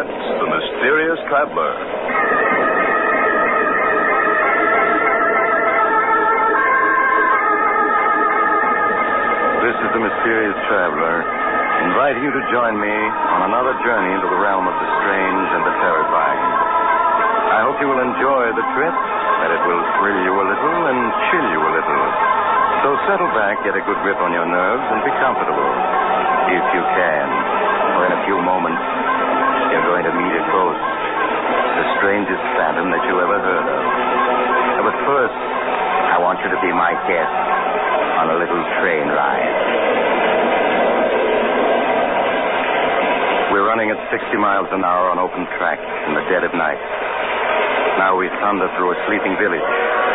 presents The Mysterious Traveler. This is The Mysterious Traveler, inviting you to join me on another journey into the realm of the strange and the terrifying. I hope you will enjoy the trip, that it will thrill you a little and chill you a little. So settle back, get a good grip on your nerves, and be comfortable, if you can. For in a few moments, you're going to meet a ghost, the strangest phantom that you ever heard of. But first, I want you to be my guest on a little train ride. We're running at 60 miles an hour on open track in the dead of night. Now we thunder through a sleeping village.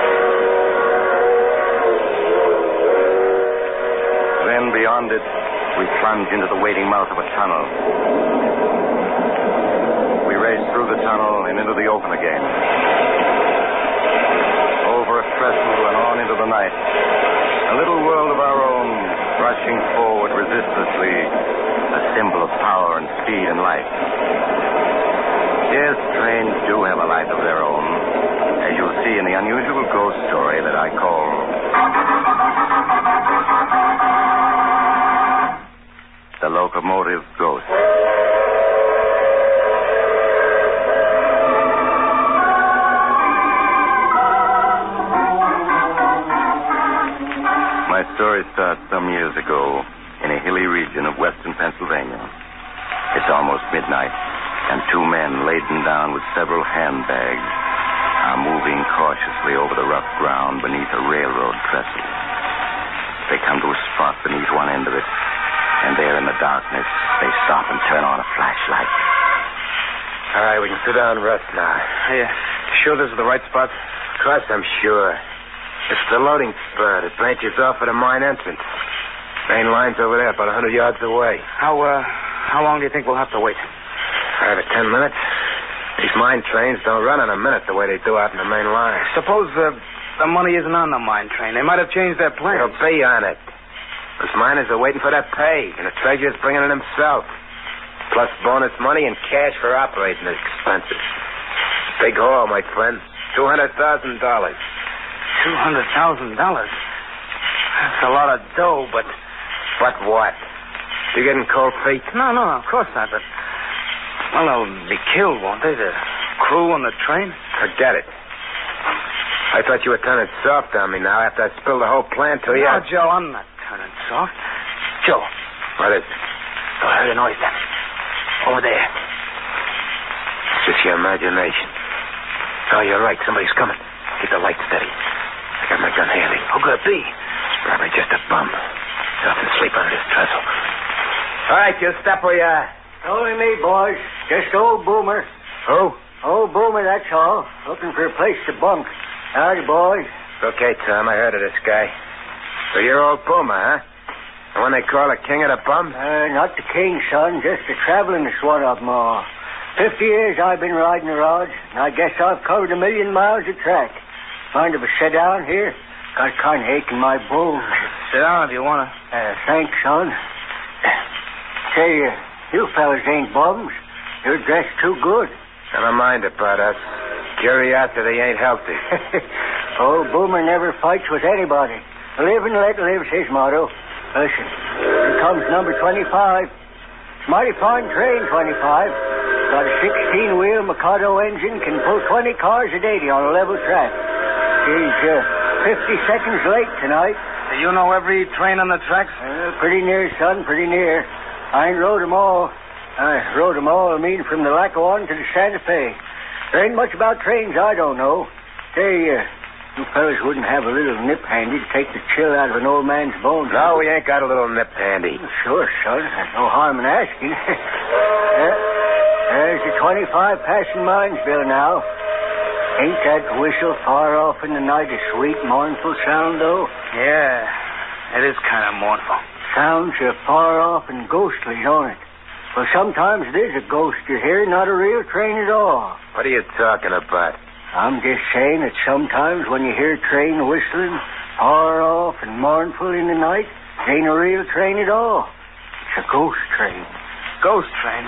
Then beyond it, we plunge into the waiting mouth of a tunnel. We race through the tunnel and into the open again. Over a trestle and on into the night. A little world of our own, rushing forward resistlessly, a symbol of power and speed and life. Yes, trains do have a life of their own, as you'll see in the unusual ghost story that I call The Locomotive Ghost. My story starts some years ago in a hilly region of western Pennsylvania. It's almost midnight, and two men laden down with several handbags are moving cautiously over the rough ground beneath a railroad trestle. They come to a spot beneath one end of it, and there in the darkness, they stop and turn on a flashlight. All right, we can sit down and rest now. Hey, sure this is the right spot? Of course I'm sure. It's the loading spur that branches off at the mine entrance. Main line's over there, about 100 yards away. How long do you think we'll have to wait? 5 or 10 minutes. These mine trains don't run in a minute the way they do out in the main line. Suppose the money isn't on the mine train. They might have changed their plans. They'll be on it. Those miners are waiting for their pay, and the treasurer's bringing it himself. Plus bonus money and cash for operating expenses. Big haul, my friend. $200,000. $200,000? That's a lot of dough, but... But what? You getting cold feet? No, of course not, but... Well, they'll be killed, won't they? The crew on the train? Forget it. I thought you were turning soft on me now after I spilled the whole plan to you. No, Joe, I'm not turning soft. Joe. What is it? I heard a noise then. Over there. It's just your imagination. Oh, you're right. Somebody's coming. Keep the light steady. I got my gun handy. Who could it be? Probably just a bum. Nothing sleep under this trestle. All right, you stop where you are. Only me, boys. Just old Boomer. Who? Old Boomer, that's all. Looking for a place to bunk. Howdy, boys. Okay, Tom. I heard of this guy. So you're old Boomer, huh? The one they call the king of the bums? Not the king, son. Just the travelingest one of them all. 50 years I've been riding the rods, and I guess I've covered 1 million miles of track. Mind if I sit down here? Got kind of ache in my bones. Sit down if you want to. Thanks, son. Say, you fellas ain't bums. You're dressed too good. Never mind about us. Curiosity ain't healthy. Old Boomer never fights with anybody. Live and let live's his motto. Listen, here comes number 25. It's mighty fine train, 25. Got a 16-wheel Mikado engine, can pull 20 cars a day on a level track. She's 50 seconds late tonight. Do you know every train on the tracks? Pretty near, son, pretty near. I ain't rode them all. I rode them all, from the Lackawanna to the Santa Fe. There ain't much about trains I don't know. Say, you fellas wouldn't have a little nip handy to take the chill out of an old man's bones. No, we ain't got a little nip handy. Sure, son. There's no harm in asking. There's the 25 passing Minesville now. Ain't that whistle far off in the night a sweet, mournful sound, though? Yeah, it is kind of mournful. Sounds far off and ghostly, don't it? Well, sometimes it is a ghost you hear, not a real train at all. What are you talking about? I'm just saying that sometimes when you hear a train whistling far off and mournful in the night, it ain't a real train at all. It's a ghost train. Ghost train?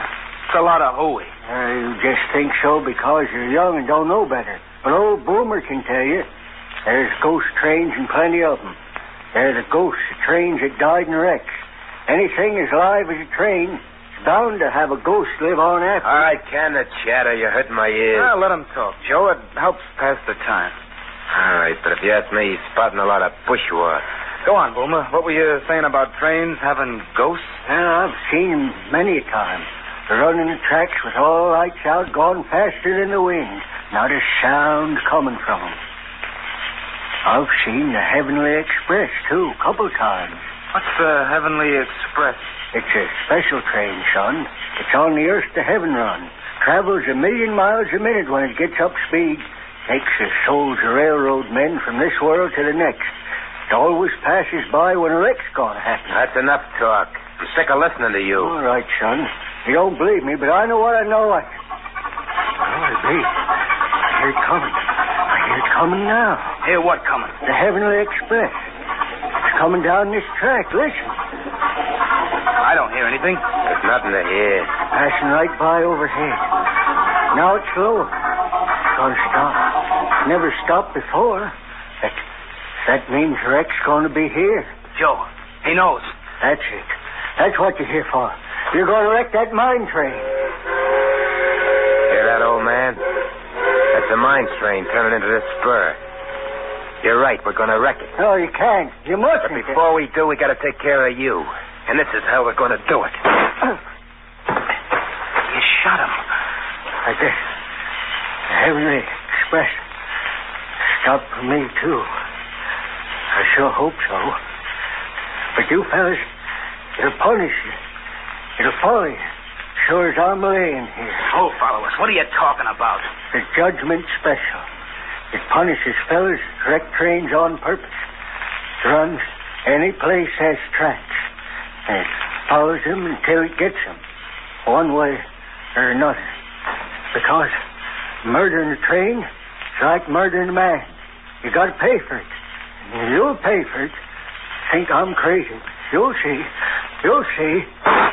It's a lot of hooey. You just think so because you're young and don't know better. But old Boomer can tell you. There's ghost trains and plenty of them. They're the ghosts of trains that died in wrecks. Anything as live as a train is bound to have a ghost live on after. All right, can the chatter. You're hurting my ears. Well, let him talk, Joe. It helps pass the time. All right, but if you ask me, he's spouting a lot of bushwhack. Go on, Boomer. What were you saying about trains having ghosts? Well, I've seen them many a time. Running the tracks with all lights out, going faster than the wind. Not a sound coming from them. I've seen the Heavenly Express, too, a couple times. What's the Heavenly Express? It's a special train, son. It's on the Earth to Heaven run. Travels 1,000,000 miles a minute when it gets up speed. Takes the souls of railroad men from this world to the next. It always passes by when a wreck's going to happen. That's enough talk. I'm sick of listening to you. All right, son. You don't believe me, but I know what I know. Golly, I hear it coming. I hear it coming now. Hear what coming? The Heavenly Express. It's coming down this track. Listen. I don't hear anything. There's nothing to hear. Passing right by overhead. Now it's slower. It's going to stop. Never stopped before. That means the wreck's going to be here. Joe, he knows. That's it. That's what you're here for. You're going to wreck that mine train. Hear that, old man? That's a mine train turning into this spur. You're right. We're going to wreck it. No, you can't. You mustn't. But before we do, we got to take care of you. And this is how we're going to do it. You shot him. I guess the Heavenly Express stopped for me, too. I sure hope so. But you fellas, it'll punish you. It'll follow you. Sure as I'm laying here. Oh, follow us. What are you talking about? The Judgment Special. It punishes fellas that wreck trains on purpose. It runs any place has tracks. And it follows them until it gets them. One way or another. Because murdering a train is like murdering a man. You got to pay for it. And you'll pay for it. Think I'm crazy. You'll see. You'll see.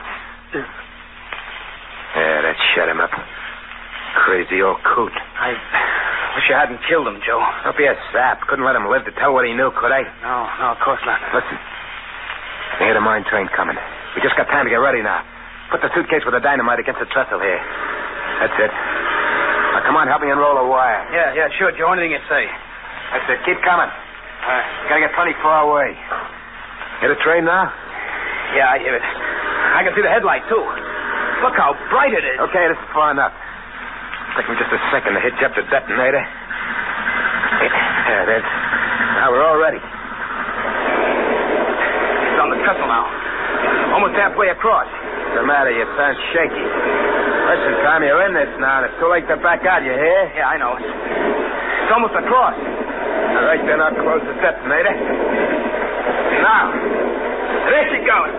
Yeah, that shut him up. Crazy old coot. I wish you hadn't killed him, Joe. Don't be a sap. Couldn't let him live to tell what he knew, could I? No, of course not. Listen. I hear the mine train coming. We just got time to get ready now. Put the suitcase with the dynamite against the trestle here. That's it. Now, come on, help me unroll a wire. Yeah, sure, Joe. Anything you say. That's it. Keep coming. Gotta get plenty far away. Hear the train now? Yeah, I hear it. I can see the headlight, too. Look how bright it is. Okay, this is far enough. Take me just a second to hitch up the detonator. There it is. Now we're all ready. It's on the trestle now. Almost halfway across. What's the matter? You sound shaky. Listen, Tom, you're in this now, and it's too late to back out, you hear? Yeah, I know. It's almost across. All right, then I'll close the detonator. Now, there she goes.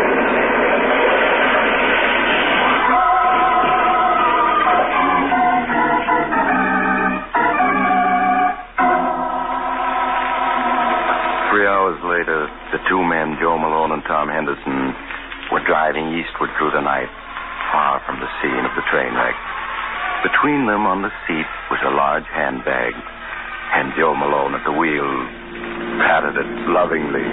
Later, the two men, Joe Malone and Tom Henderson, were driving eastward through the night, far from the scene of the train wreck. Between them on the seat was a large handbag, and Joe Malone at the wheel patted it lovingly.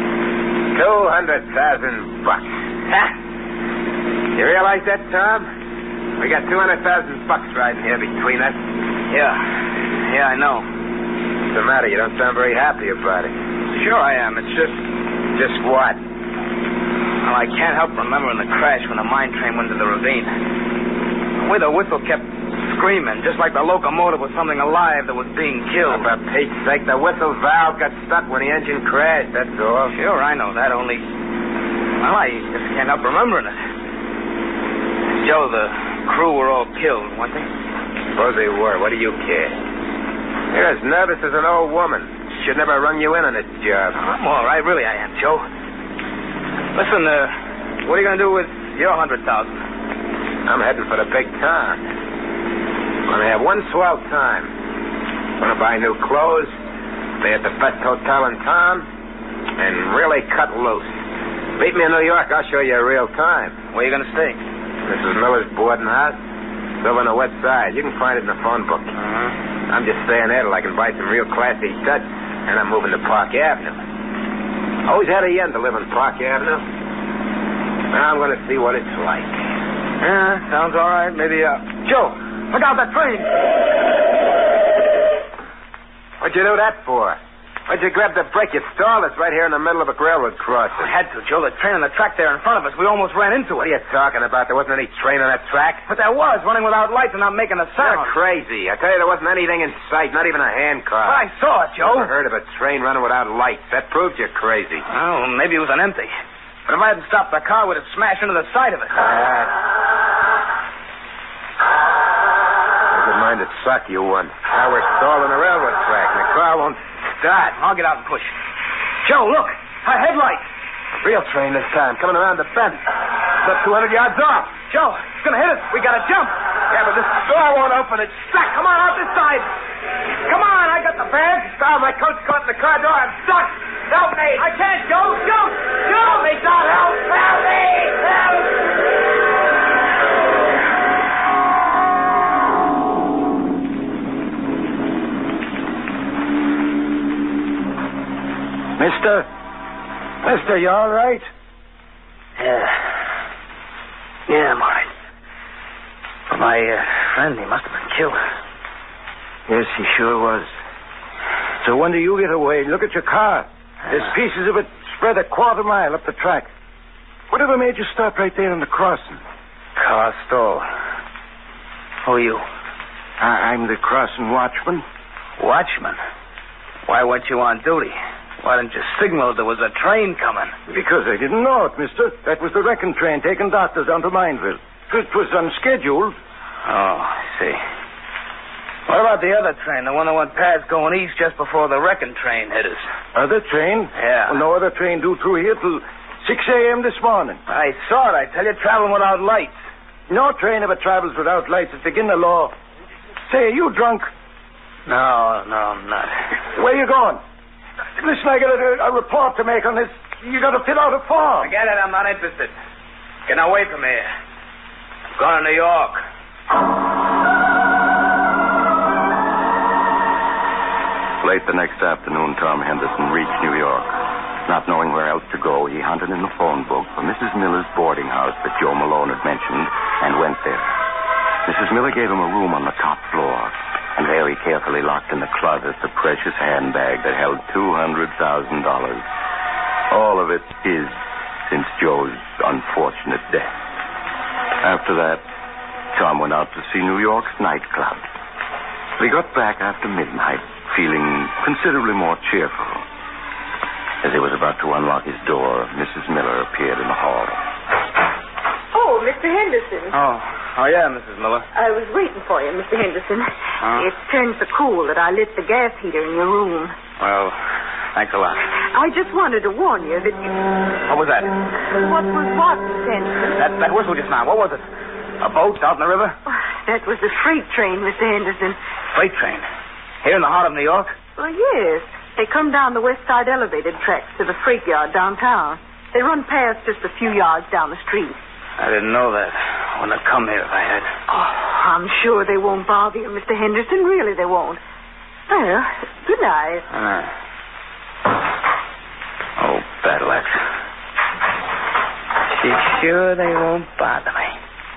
$200,000. Huh? You realize that, Tom? We got $200,000 riding here between us. Yeah, I know. What's the matter? You don't sound very happy about it. Sure I am. It's just... Just what? Well, I can't help remembering the crash when the mine train went into the ravine. The way the whistle kept screaming, just like the locomotive was something alive that was being killed. For Pete's sake, the whistle valve got stuck when the engine crashed, that's all. Sure, I know that, only... Well, I just can't help remembering it. Joe, the crew were all killed, weren't they? Suppose they were. What do you care? You're as nervous as an old woman. Should never run you in on this job. I'm all right, really I am, Joe. Listen, what are you going to do with your $100,000? I'm heading for the big town. I'm going to have one swell time. Going to buy new clothes, stay at the best hotel in town, and really cut loose. Meet me in New York, I'll show you a real time. Where are you going to stay? Mrs. Miller's boarding house. It's over on the west side. You can find it in the phone book. I'm just staying there till I can buy some real classy Dutch, and I'm moving to Park Avenue. Always had a yen to live on Park Avenue. Now I'm going to see what it's like. Yeah, sounds all right. Maybe, Joe, look out that train. What'd you do that for? Why'd you grab the brake? You stalled us right here in the middle of a railroad crossing. I had to, Joe. The train on the track there in front of us. We almost ran into What it. are you talking about? There wasn't any train on that track. But there was, running without lights and not making a sound. You're crazy. I tell you, there wasn't anything in sight, not even a hand car. But I saw it, Joe. Never heard of a train running without lights. That proves you're crazy. Oh, maybe it was an empty. But if I hadn't stopped the car, we'd have smashed into the side of it. Never mind the suck you won. Now we're stalled on the railroad track, and the car won't start. I'll get out and push. Joe, look. Our headlight. Real train this time, coming around the bend. It's up 200 yards off. Joe, it's going to hit us. We got to jump. Yeah, but this door won't open. It's stuck. Come on, out this side. Come on, I got the bag. Oh, my coat's caught in the car door. I'm stuck. Help me. I can't, Joe. Joe! Help me, Don. Help me. Help. Mister, you all right? Yeah, I'm all right. But my friend, he must have been killed. Yes, he sure was. So when do you get away? Look at your car. There's pieces of it spread a quarter mile up the track. Whatever made you stop right there in the crossing? Car stalled. Who are you? I'm the crossing watchman. Watchman? Why weren't you on duty? Why didn't you signal there was a train coming? Because I didn't know it, mister. That was the wrecking train taking doctors down to Mineville. It was unscheduled. Oh, I see. What about the other train, the one that went past going east just before the wrecking train hit us? Other train? Yeah. Well, no other train due through here till 6 a.m. this morning. I saw it, I tell you, traveling without lights. No train ever travels without lights. It's against the law. Say, are you drunk? No, I'm not. Where you going? Listen, I got a report to make on this. You got to fill out a form. Forget it, I'm not interested. Getting away from here. I'm going to New York. Late the next afternoon, Tom Henderson reached New York. Not knowing where else to go, he hunted in the phone book for Mrs. Miller's boarding house that Joe Malone had mentioned and went there. Mrs. Miller gave him a room on the top floor, and there he carefully locked in the closet the precious handbag that held $200,000. All of it his since Joe's unfortunate death. After that, Tom went out to see New York's nightclubs. He got back after midnight, feeling considerably more cheerful. As he was about to unlock his door, Mrs. Miller appeared in the hall. Oh, Mr. Henderson. Oh, yeah, Mrs. Miller. I was waiting for you, Mr. Henderson. It's turned so cool that I lit the gas heater in your room. Well, thanks a lot. I just wanted to warn you that you... What was that? What was what, Mr. Henderson? That whistle just now. What was it? A boat out in the river? That was the freight train, Mr. Henderson. Freight train? Here in the heart of New York? Well, yes. They come down the west side elevated tracks to the freight yard downtown. They run past just a few yards down the street. I didn't know that. I wouldn't have come here if I had. Oh, I'm sure they won't bother you, Mr. Henderson. Really, they won't. Well, good night. Oh, bad luck. She's sure they won't bother me.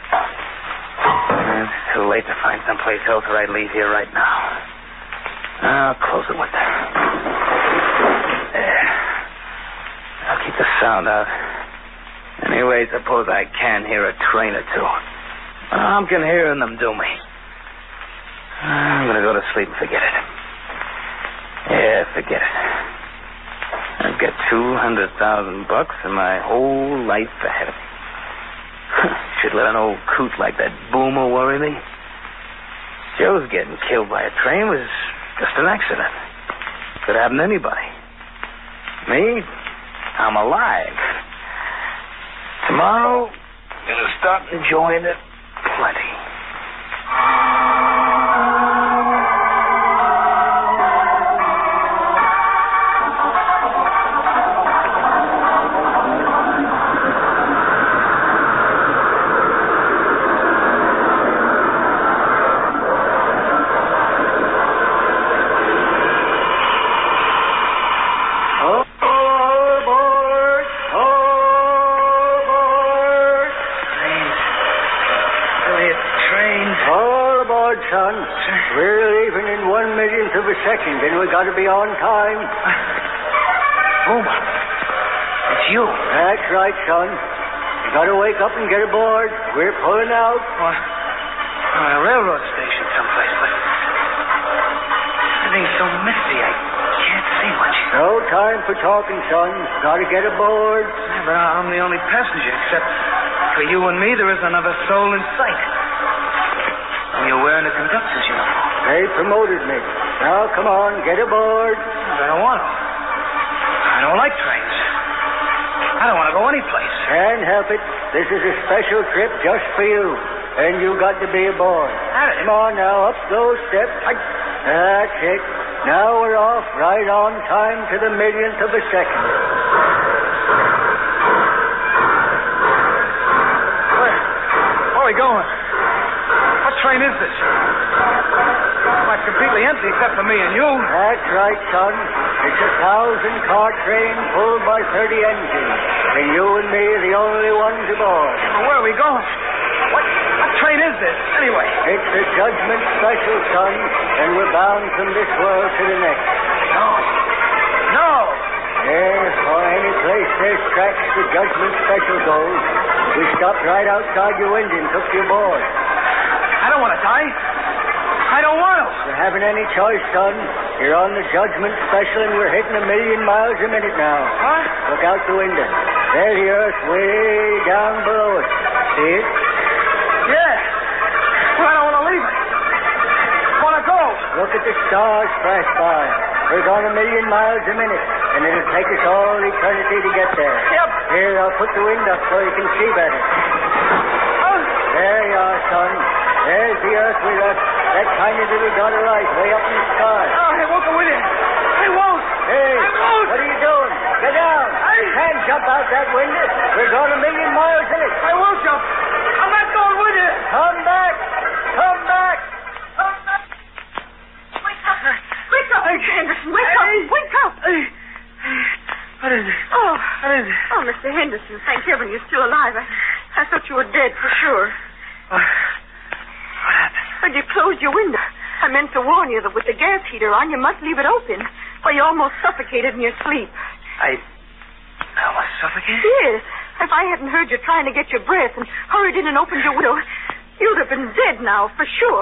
It's too late to find someplace else or I'd leave here right now. I'll close the window. There. I'll keep the sound out. Anyway, suppose I can hear a train or two. I'm can hearing them do me. I'm going to go to sleep and forget it. Yeah, forget it. I've got $200,000 and my whole life ahead of me. Should let an old coot like that Boomer worry me. Joe's getting killed by a train was just an accident. Could happen to anybody. Me, I'm alive. Tomorrow, I'm going to start enjoying it plenty. got to be on time. Boomer, it's you. That's right, son. You got to wake up and get aboard. We're pulling out. A railroad station someplace, but everything's so misty, I can't see much. No time for talking, son. Got to get aboard. Yeah, but I'm the only passenger, except for you and me, there isn't another soul in sight. And you're wearing a conductor's uniform. They promoted me. Now, come on, get aboard. I don't want to. I don't like trains. I don't want to go anyplace. Can't help it. This is a special trip just for you. And you got to be aboard. Come on now, up those steps. That's it. Now we're off right on time to the millionth of a second. Where are we going? What train is this? Well, it's completely empty except for me and you. That's right, son. It's a 1,000-car train pulled by 30 engines. And you and me are the only ones aboard. Well, where are we going? What train is this, anyway? It's the Judgment Special, son. And we're bound from this world to the next. No. Yes, for any place there's tracks, the Judgment Special goes. We stopped right outside your window and took you aboard. I don't want to die. I don't want to. You haven't any choice, son. You're on the Judgment Special and we're hitting 1,000,000 miles a minute now. What? Look out the window. There's the earth way down below us. See it? Yeah. Well, I don't want to leave it. I want to go. Look at the stars flash by. We're going 1,000,000 miles a minute, and it'll take us all eternity to get there. Yep. Here, I'll put the wind up so you can see better. There you are, son. There's the earth we left. That tiny little dot of light way up in the sky. Oh, I won't go with you. I won't. Hey, I won't. what are you doing? Get down. You can't jump out that window. We're going 1,000,000 miles in it. I won't jump. I'm not going with you. Come back. Come back. Come back. Wake up. Wake up, Mr. Henderson. Wake up. Wake up. What is it? Oh. What is it? Oh, Mr. Henderson, thank heaven you're still alive. I thought you were dead for sure. What happened? But you closed your window. I meant to warn you that with the gas heater on, you must leave it open, or you almost suffocated in your sleep. I was suffocated? Yes. If I hadn't heard you trying to get your breath and hurried in and opened your window, you'd have been dead now, for sure.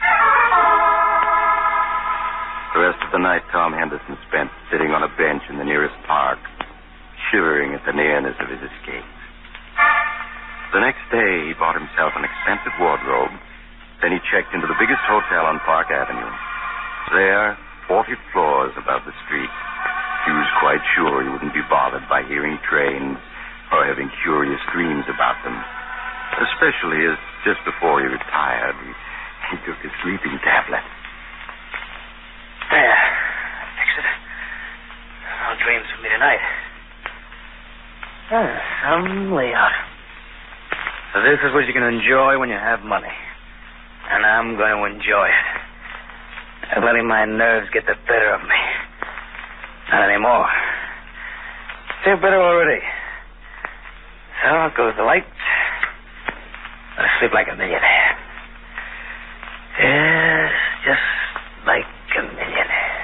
The rest of the night, Tom Henderson spent sitting on a bench in the nearest park, shivering at the nearness of his escape. The next day, he bought himself an expensive wardrobe. Then he checked into the biggest hotel on Park Avenue. There, 40 floors above the street, he was quite sure he wouldn't be bothered by hearing trains or having curious dreams about them. Especially as just before he retired, he took a sleeping tablet. There. Fix it. No dreams for me tonight. Some layout. So this is what you can enjoy when you have money. And I'm going to enjoy it. I'm letting my nerves get the better of me. Not anymore. Feel better already. So out goes the light. I sleep like a millionaire. Yes, just like a millionaire.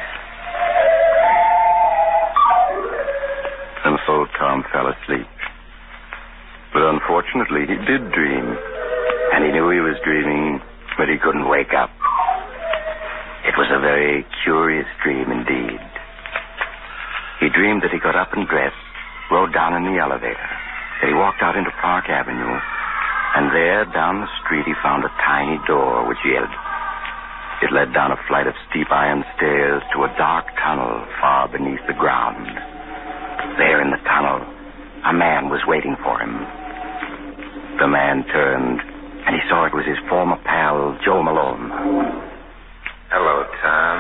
And so Tom fell asleep. But unfortunately, he did dream. And he knew he was dreaming, but he couldn't wake up. It was a very curious dream indeed. He dreamed that he got up and dressed, rode down in the elevator, that he walked out into Park Avenue, and there, down the street, he found a tiny door which yielded. It led down a flight of steep iron stairs to a dark tunnel far beneath the ground. There in the tunnel, a man was waiting for him. The man turned, and he saw it was his former pal, Joe Malone. Hello, Tom.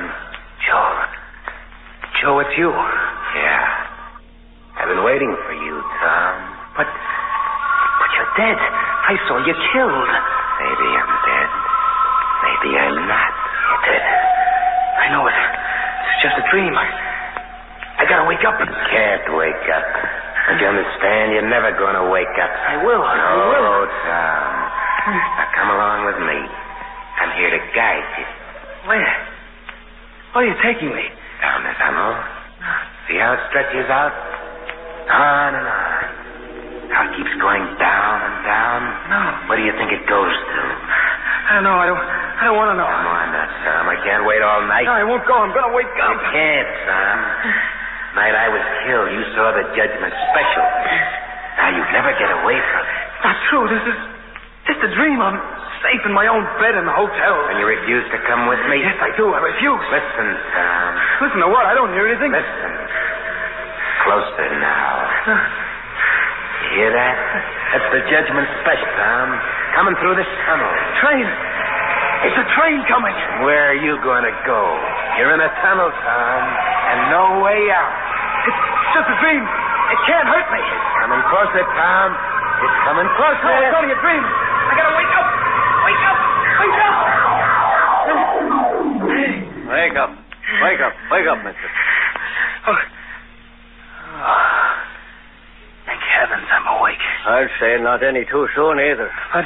Joe, it's you. Yeah. I've been waiting for you, Tom. But you're dead. I saw you killed. Maybe I'm dead. Maybe I'm not. You're dead. I know it. It's just a dream. I gotta wake up. You can't wake up. Don't you understand? You're never gonna wake up. I will. No, Tom. Now come along with me. I'm here to guide you. Where? Where are you taking me? Down on the tunnel. See how it stretches out? On and on. How it keeps going down and down. No. Where do you think it goes to? I don't know. I don't want to know. Come on now, Sam. I can't wait all night. No, I won't go. I'm going to wake You up. can't, Sam. Night I was killed, you saw the judgment special. Now you'd never get away from it. Not true. This is just a dream. I'm safe in my own bed in the hotel. And you refuse to come with me? Yes, I do. I refuse. Listen, Sam. Listen to what? I don't hear anything. Listen. Closer now. You hear that? That's the judgment special, Tom. Coming through this tunnel. Train. It's a train coming. Where are you going to go? You're in a tunnel, Tom, and no way out. It's just a dream. It can't hurt me. Coming closer, Tom. It's coming closer. No, it's only a dream. I gotta wake up. Wake up. Wake up. Wake up. Wake up. Wake up, mister. Oh. Thank heavens I'm awake. I'd say not any too soon either. But...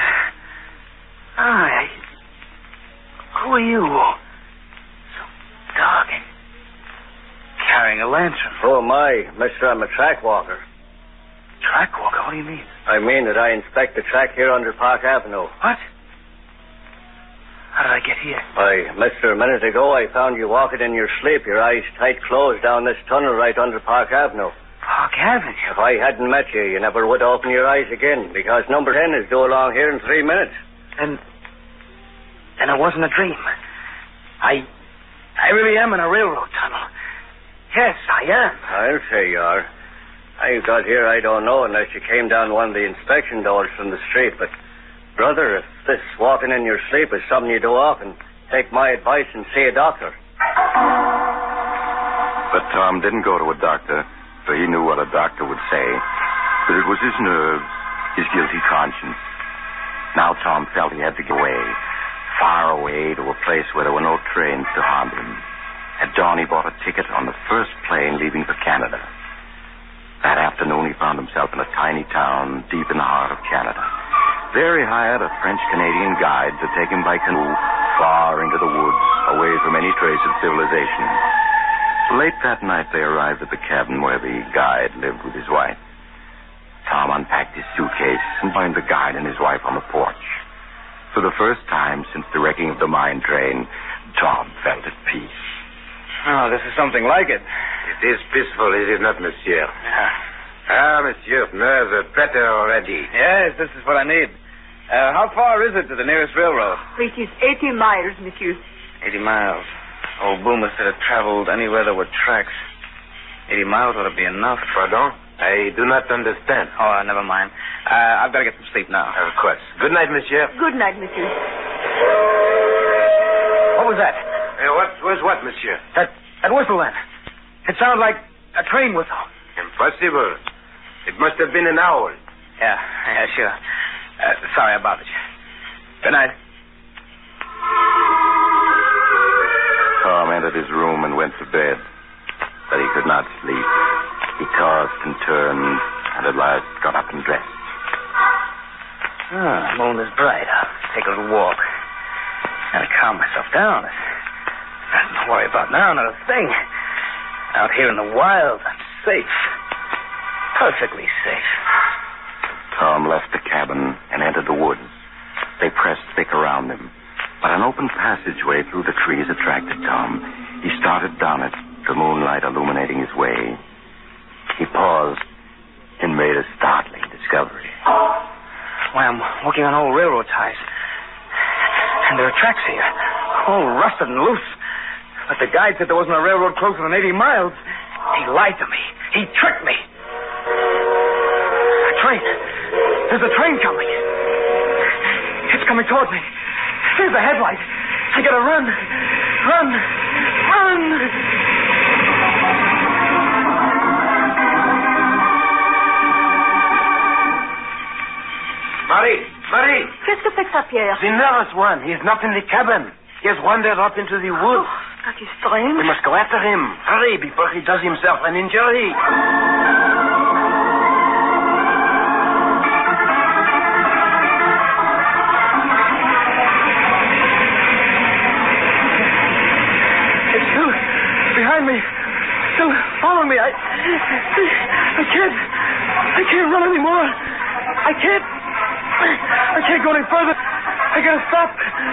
Who are you? So dark. Carrying a lantern. Oh, my, mister, I'm a track walker. Track walker? What do you mean? I mean that I inspect the track here under Park Avenue. What? How did I get here? Why, mister, a minute ago I found you walking in your sleep, your eyes tight closed down this tunnel right under Park Avenue. Park Avenue? If I hadn't met you, you never would open your eyes again, because number 10 is due along here in 3 minutes. And it wasn't a dream. I really am in a railroad tunnel. Yes, I am. I'll say you are. How you got here, I don't know, unless you came down one of the inspection doors from the street. But, brother, if this walking in your sleep is something you do often, take my advice and see a doctor. But Tom didn't go to a doctor, for he knew what a doctor would say. But it was his nerves, his guilty conscience. Now Tom felt he had to get away, far away to a place where there were no trains to haunt him. At dawn, he bought a ticket on the first plane leaving for Canada. That afternoon, he found himself in a tiny town deep in the heart of Canada. There, he hired a French-Canadian guide to take him by canoe far into the woods, away from any trace of civilization. Late that night, they arrived at the cabin where the guide lived with his wife. Tom unpacked his suitcase and joined the guide and his wife on the porch. For the first time since the wrecking of the mine train, Tom felt at peace. Oh, this is something like it. It is peaceful, is it not, monsieur? Yeah. Monsieur, nerves are better already. Yes, this is what I need. How far is it to the nearest railroad? It is 80 miles, monsieur. 80 miles. Old Boomer said it traveled anywhere there were tracks. 80 miles ought to be enough. Pardon? I do not understand. Oh, never mind. I've got to get some sleep now. Of course. Good night, monsieur. Good night, monsieur. What was that? What was what, monsieur? That whistle then. It sounded like a train whistle. Impossible. It must have been an owl. Yeah, sure. Sorry I bothered you. Good night. Tom entered his room and went to bed, but he could not sleep. He tossed and turned, and at last got up and dressed. The moon is bright. I'll take a little walk. Gotta calm myself down. Nothing to worry about now, not a thing. Out here in the wild, I'm safe. Perfectly safe. Tom left the cabin and entered the woods. They pressed thick around him, but an open passageway through the trees attracted Tom. He started down it, the moonlight illuminating his way. He paused and made a startling discovery. Why, I'm walking on old railroad ties. And there are tracks here, all rusted and loose. But the guide said there wasn't a railroad closer than 80 miles. He lied to me. He tricked me. A train. There's a train coming. It's coming towards me. There's the headlight. I gotta run. Run. Marie! Qu'est-ce que c'est que ça, Pierre? The nervous one. He's not in the cabin. He has wandered up into the woods. Oh, that is strange. We must go after him. Hurry, before he does himself an injury. It's behind me. I can't run anymore. I can't go any further. I gotta stop.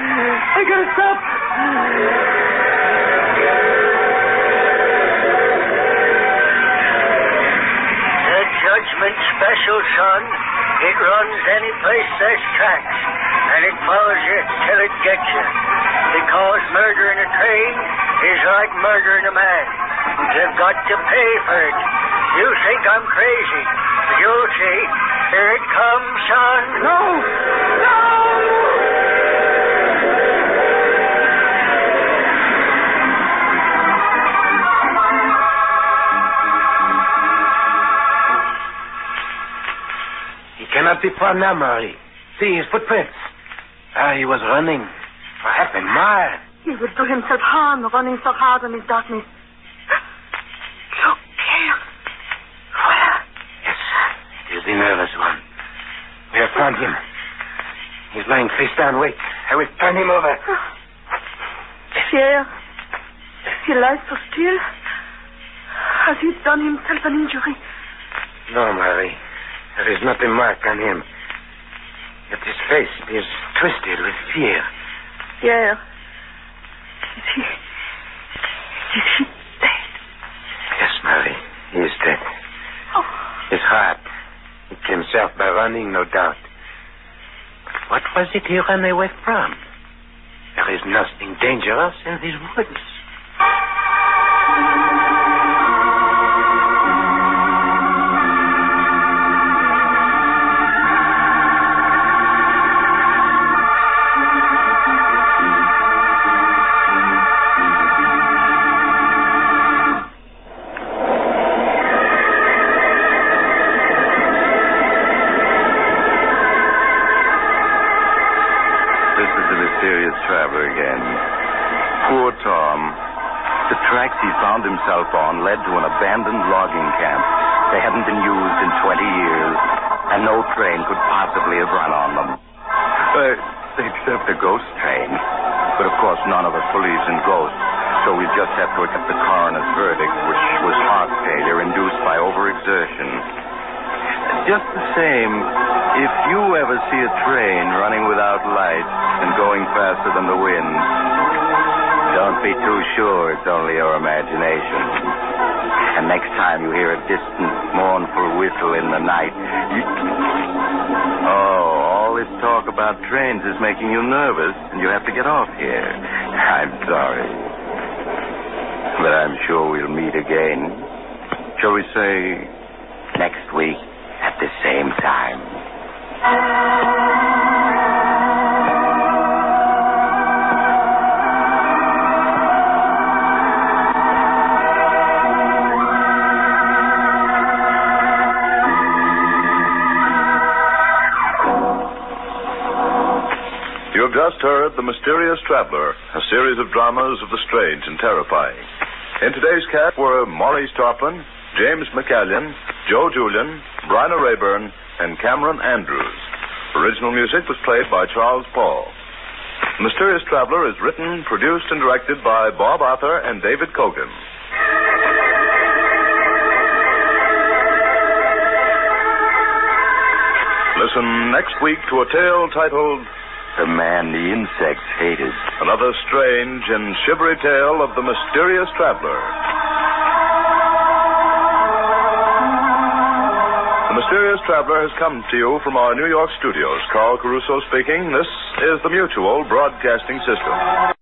The Judgment Special, son. It runs any place there's tracks, and it follows you till it gets you. Because murdering a train is like murdering a man. You've got to pay for it. You think I'm crazy. You'll see. Here it comes, son. No! He cannot be far now, Murray. See his footprints. He was running for half a mile. He would do himself harm running so hard in his darkness. Look here. Where? Yes, it is the nervous one. We have found him. He's lying face down. Wait, I will turn him over. Pierre, he lies so still. Has he done himself an injury? No, Mary. There is not a mark on him. Yet his face is twisted with fear. Pierre, is he dead? Yes, Mary, he is dead. Oh. His heart. He killed himself by running, no doubt. But what was it he ran away from? There is nothing dangerous in these woods. Traveler again. Poor Tom. The tracks he found himself on led to an abandoned logging camp. They hadn't been used in 20 years, and no train could possibly have run on them. Except a ghost train. But of course, none of us believes in ghosts, so we just have to accept the coroner's verdict, which was heart failure induced by overexertion. Just the same, if you ever see a train running without lights and going faster than the wind, don't be too sure it's only your imagination. And next time you hear a distant, mournful whistle in the night, all this talk about trains is making you nervous, and you have to get off here. I'm sorry. But I'm sure we'll meet again. Shall we say next week at the same time? You have just heard The Mysterious Traveler, a series of dramas of the strange and terrifying. In today's cast were Maurice Tarplin, James McCallion, Joe Julian, Bryna Rayburn, and Cameron Andrews. Original music was played by Charles Paul. The Mysterious Traveler is written, produced, and directed by Bob Arthur and David Kogan. Listen next week to a tale titled The Man the Insects Hated. Another strange and shivery tale of the Mysterious Traveler. The Mysterious Traveler has come to you from our New York studios. Carl Caruso speaking. This is the Mutual Broadcasting System.